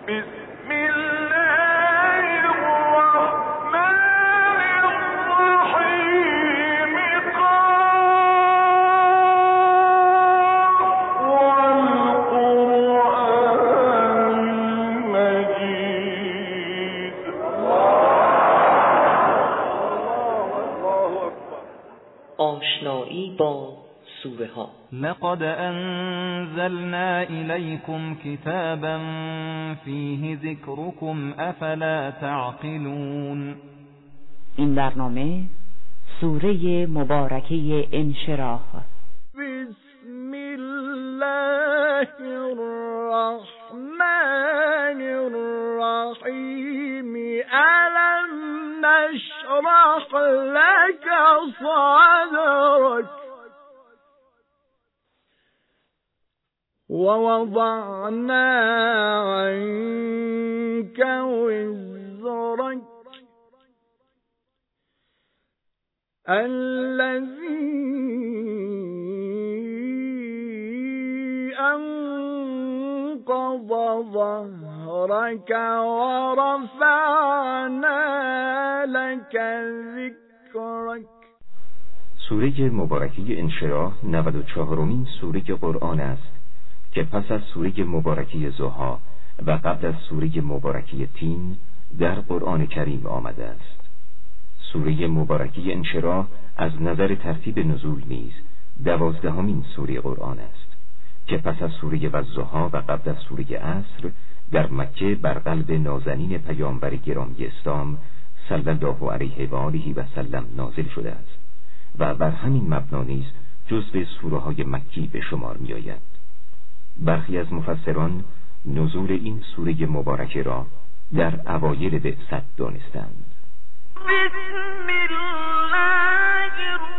آشنایی با سوره ها. لقد انزلنا الیکم کتابا فیه ذکرکم افلا تعقلون. این برنامه سوره مبارکه انشراح. بسم الله الرحمن الرحیم. الم نشرح لك صدرك ووضعنا عنك وزرك الذي أنقض ظهرك ورفعنا لك ذكرك. سوره مبارکه انشراح 94مین سوره قرآن است که پس از سوره مبارکه ضحی و قبل از سوره مبارکه تین در قرآن کریم آمده است. سوره مبارکه انشراح از نظر ترتیب نزول نیز 12مین سوره قرآن است که پس از سوره والضحی و قبل از سوره عصر در مکه بر قلب نازنین پیامبر گرامی اسلام صلی الله علیه و آله و سلم نازل شده است و بر همین مبنا نیز جزو سوره های مکی به شمار می آید. برخی از مفسران نزول این سوره مبارکه را در اوایل بعثت دانستند. بسم الله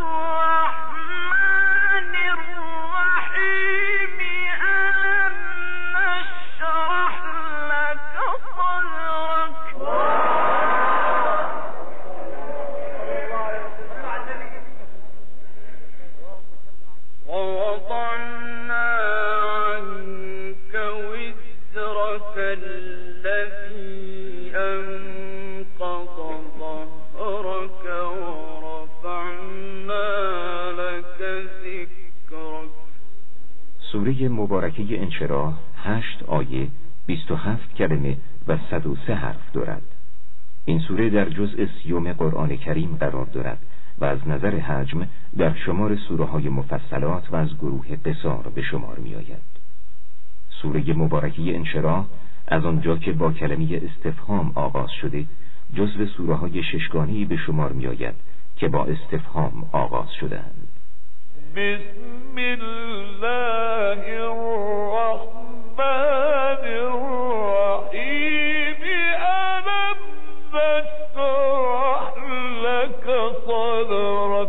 الرحمن الرحیم. الم نشرح لك صدرك ووضعنا عنك وزرك الذي أنقض ظهرك ورفعنا لك ذكرك. سوره مبارکه انشراح 8 آیه 27 کلمه و 103 حرف دارد. این سوره در جزء 30 قرآن کریم قرار دارد و از نظر حجم در شمار سوره های مفصلات و از گروه قصار به شمار می آید. سوره مبارکه انشراح از آنجا که با کلمه استفهام آغاز شده جزو سوره های ششگانه‌ای به شمار می آید که با استفهام آغاز شده‌اند. بسم الله الرحمن الرحیم. الم نشرح لك صدرك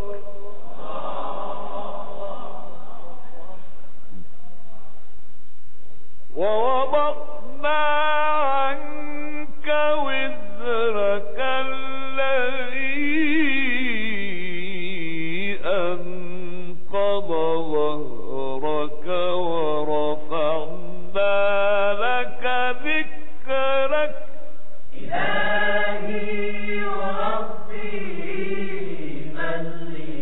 ووضعنا عنك وزرك الذي أنقض ظهرك ورفعنا لك ذكرك. إلهي وربي من لي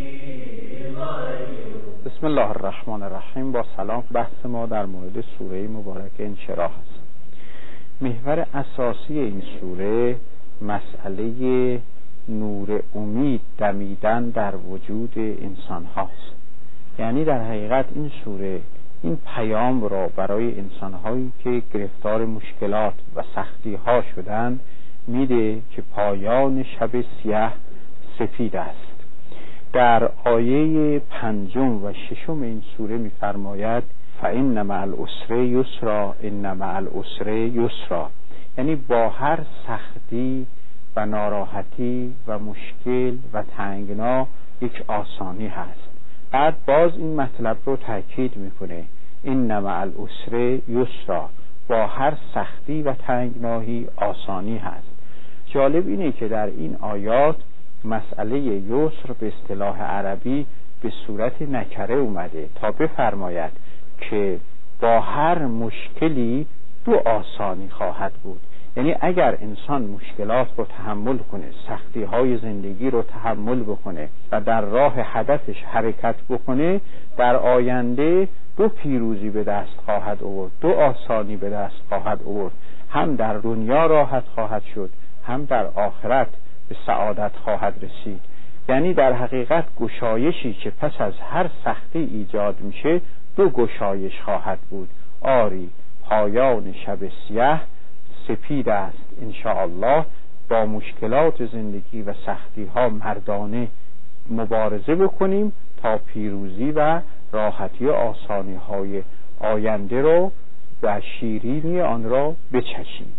غير. بسم الله الرحمن الرحیم. با سلام. بحث ما در مورد سوره مبارکه انشراح است. محور اساسی این سوره مسئله نور امید دمیدن در وجود انسان هاست. یعنی در حقیقت این سوره این پیام را برای انسان هایی که گرفتار مشکلات و سختی ها شدند میده که پایان شب سیاه سفید است. در آیه 5 و 6 این سوره می‌فرماید فإن مع العسر یسرا ان مع العسر یسرا. یعنی با هر سختی و ناراحتی و مشکل و تنگنا یک آسانی هست. بعد باز این مطلب رو تاکید میکنه ان مع العسر یسرا. با هر سختی و تنگنایی آسانی هست. جالب اینه که در این آیات مسئله یسر به اصطلاح عربی به صورت نکره اومده تا بفرماید که با هر مشکلی دو آسانی خواهد بود. یعنی اگر انسان مشکلات رو تحمل کنه، سختی های زندگی رو تحمل بکنه و در راه هدفش حرکت بکنه، در آینده دو پیروزی به دست خواهد آورد، دو آسانی به دست خواهد آورد. هم در دنیا راحت خواهد شد، هم در آخرت به سعادت خواهد رسید. یعنی در حقیقت گشایشی که پس از هر سختی ایجاد میشه دو گشایش خواهد بود. آری پایان شب سیاه سپید است انشاءالله. با مشکلات زندگی و سختی ها مردانه مبارزه بکنیم تا پیروزی و راحتی و آسانی های آینده رو و شیرینی آن را بچشیم.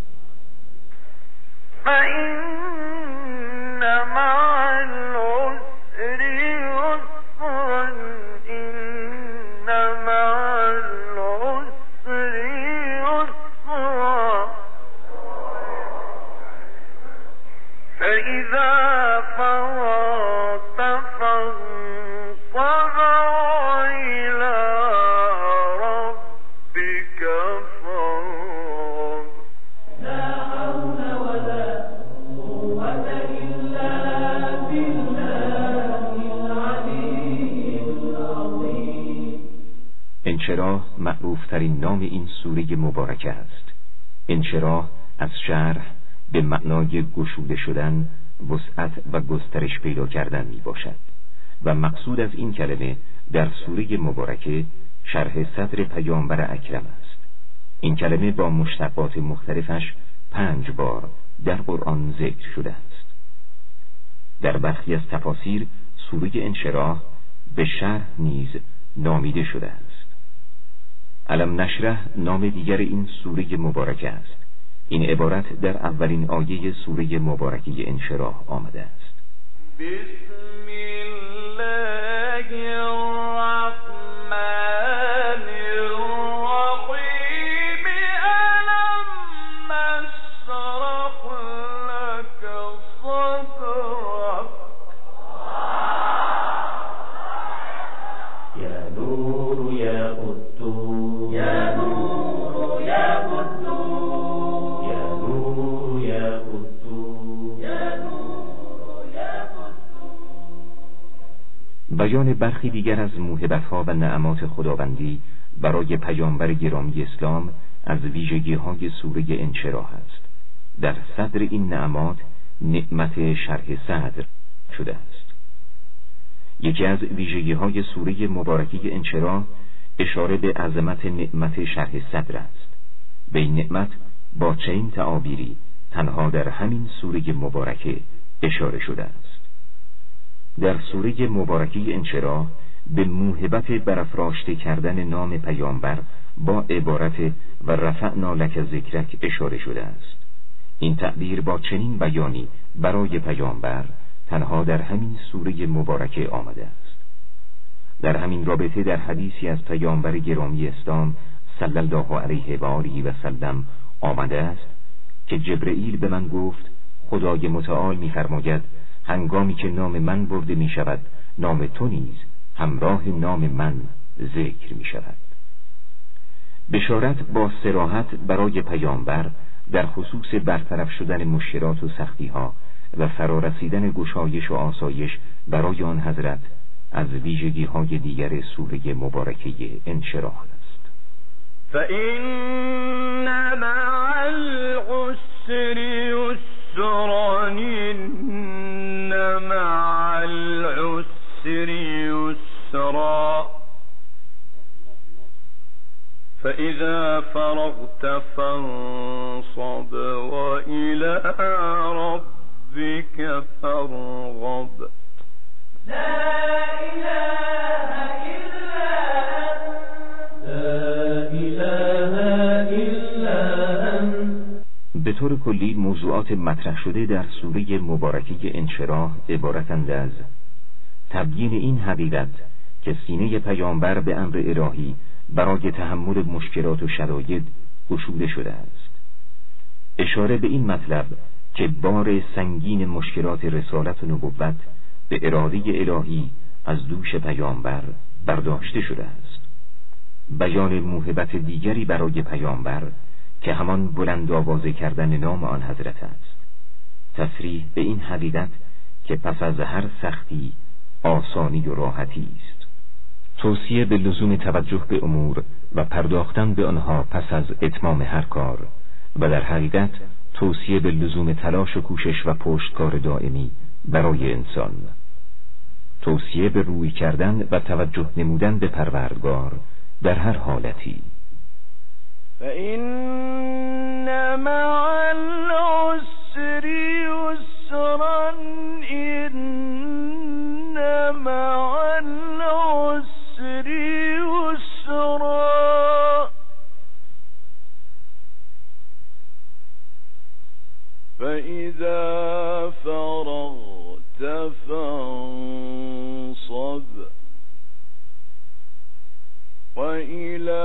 فإن مع العسر يسرا إن مع العسر يسرا فإذا فرغت فانصب وإلى ربك فارغب. لا حول ولا قوة إلا بالله العلي العظيم. انشراح معروفترین نام این سوره مبارکه است. انشراح از شرح به معنای گشوده شدن، وسعت و گسترش پیدا کردن می باشد و مقصود از این کلمه در سوره مبارکه شرح صدر پیامبر اکرم است. این کلمه با مشتقات مختلفش 5 بار در قرآن ذکر شده است. در برخی از تفاسیر سوره انشراح به شرح نیز نامیده شده است. الم نشرح نام دیگر این سوره مبارکه است. این عبارت در اولین آیه سوره مبارکه انشراح آمده است. بسم الله الرحمن الرحیم. الم نشرح لك صدرك. یا نور یا قدوس یا نور یا قدوس بیان برخی دیگر از موهبت‌ها و نعمات خداوندی برای پیامبر گرامی اسلام از ویژگی‌های سوره انشراح است. در صدر این نعمات نعمت شرح صدر شده است. یکی از ویژگی‌های سوره مبارکه انشراح اشاره به عظمت نعمت شرح صدر است. به این نعمت با چنین تعابیری تنها در همین سوره مبارکه اشاره شده است. در سوره مبارکه انشراح به موهبت برافراشته کردن نام پیامبر با عبارت و رفعنا لک ذکرک اشاره شده است. این تعبیر با چنین بیانی برای پیامبر تنها در همین سوره مبارکه آمده است. در همین رابطه در حدیثی از پیامبر گرامی اسلام صلی الله علیه و آله و سلم آمده است که جبرئیل به من گفت خدای متعال می‌فرماید هنگامی که نام من برده می شود نام تو نیز همراه نام من ذکر می شود. بشارت با صراحت برای پیامبر در خصوص برطرف شدن مشکلات و سختی ها و فرارسیدن گشایش و آسایش برای آن حضرت از ویژگی های دیگر سوره مبارکه انشراح است. فإن مع العسر يسرا إن مع العسر يسرا فإذا فرغت فانصب وإلى ربك فارغب. لا إله إلا أنت لا إله إلا أنت. به طور کلی موضوعات مطرح شده در سوره مبارکه انشراح عبارتند از تبیین این حقیقت که سینه پیامبر به امر الهی برای تحمل مشکلات و شرایط گشوده شده است، اشاره به این مطلب که بار سنگین مشکلات رسالت و نبوت به اراده الهی از دوش پیامبر برداشته شده است، بیان موهبت دیگری برای پیامبر که همان بلند آوازه کردن نام آن حضرت است. تصریح به این حقیقت که پس از هر سختی آسانی و راحتی است. توصیه به لزوم توجه به امور و پرداختن به آنها پس از اتمام هر کار، و در حقیقت توصیه به لزوم تلاش و کوشش و پشتکار دائمی برای انسان. توصیه به روی کردن و توجه نمودن به پروردگار در هر حالتی. فإن مع العسر يسرا إن مع العسر يسرا فإذا فرغت فانصب وإلى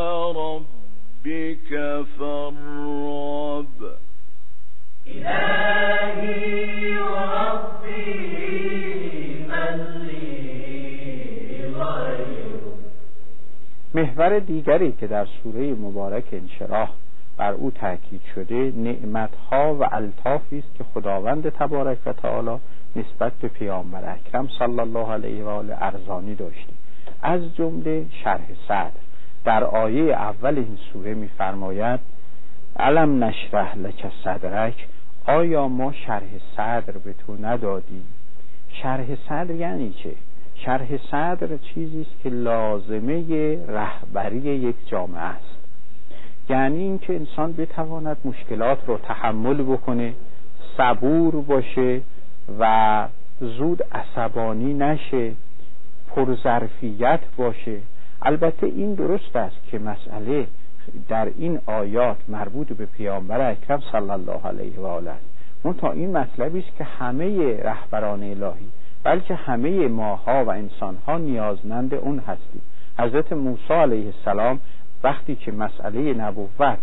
ربك فارغب. إلهي وربي من لي غيره. محور دیگری که در سوره مبارک انشراح بر او تاکید شده نعمتها و الطافی است که خداوند تبارک و تعالی نسبت به پیامبر اکرم صلی الله علیه و آله ارزانی داشته. از جمله شرح صدر. در آیه اول این سوره می‌فرماید الم نشرح لک صدرک، آیا ما شرح صدر به تو ندادیم؟ شرح صدر یعنی چه؟ شرح صدر چیزی است که لازمه رهبری یک جامعه است. یعنی اینکه انسان بتواند مشکلات رو تحمل بکنه، صبور باشه و زود عصبانی نشه، پرظرفیت باشه. البته این درست است که مسئله در این آیات مربوط به پیامبر اکرم صلی الله علیه و آله است. منتها این مطلبی است که همه رهبران الهی بلکه همه ماها و انسانها نیازمند اون هستیم. حضرت موسی علیه السلام وقتی که مسئله نبوت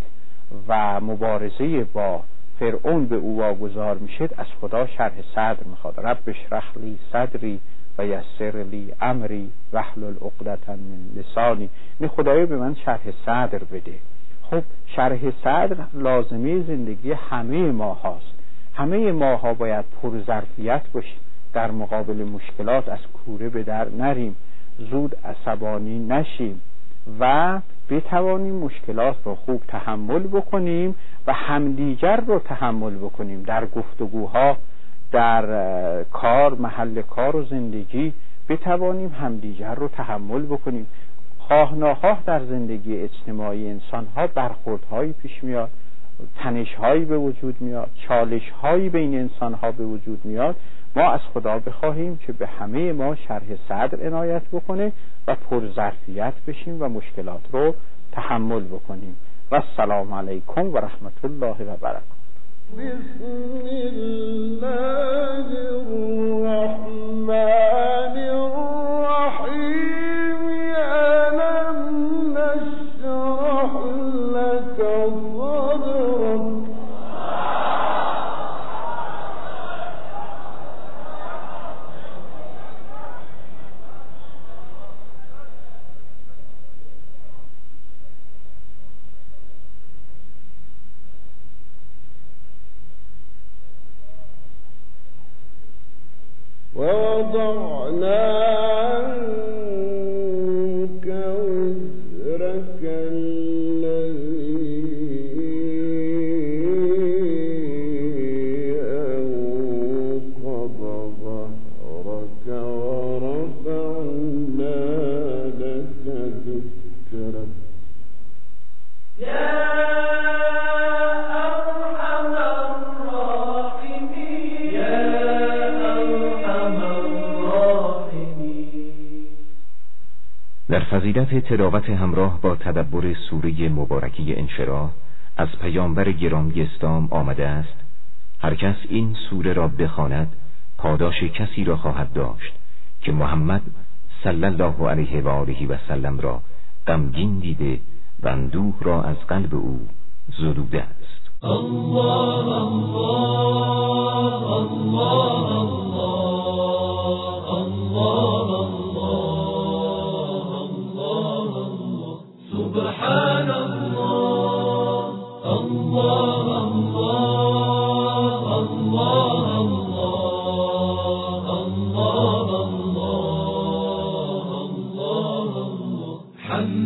و مبارزه با فرعون به او واگذار میشد از خدا شرح صدر میخواد. رب اشرح لی صدری و یسر لی امری واحلل عقدة من لسانی. این خدایا به من شرح صدر بده. خب شرح صدر لازمه زندگی همه ما هاست. همه ماها باید پرظرفیت باشیم، در مقابل مشکلات از کوره به در نریم، زود عصبانی نشیم و بتوانیم مشکلات رو خوب تحمل بکنیم و همدیگر رو تحمل بکنیم. در گفتگوها، در کار، محل کار و زندگی بتوانیم همدیگر رو تحمل بکنیم. خواه ناخواه در زندگی اجتماعی انسان‌ها برخوردهایی پیش میاد، تنش‌هایی به وجود میاد، چالش‌هایی بین انسان‌ها به وجود میاد. ما از خدا بخواهیم که به همه ما شرح صدر عنایت بکنه و پرظرفیت بشیم و مشکلات رو تحمل بکنیم. و السلام علیکم و رحمت الله و برکاته. بسم الله الرحمن الرحیم. ألم نشرح لك صدرك. ووضعنا عنك وزرك الذي أنقض ظهرك ورفعنا لك ذكرك. در فضیلت تلاوت همراه با تدبر سوره مبارکه انشراح از پیامبر گرامی اسلام آمده است هر کس این سوره را بخواند پاداش کسی را خواهد داشت که محمد صلی الله علیه و آله و سلم را غمگین دیده و اندوه را از قلب او زدوده است. الله الله الله الله الله الله سبحان الله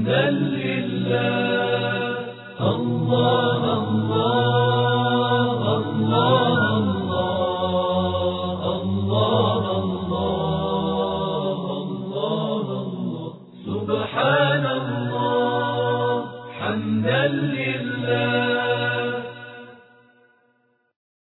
حمدا لله الله الله الله الله الله الله الله سبحان الله حمدا لله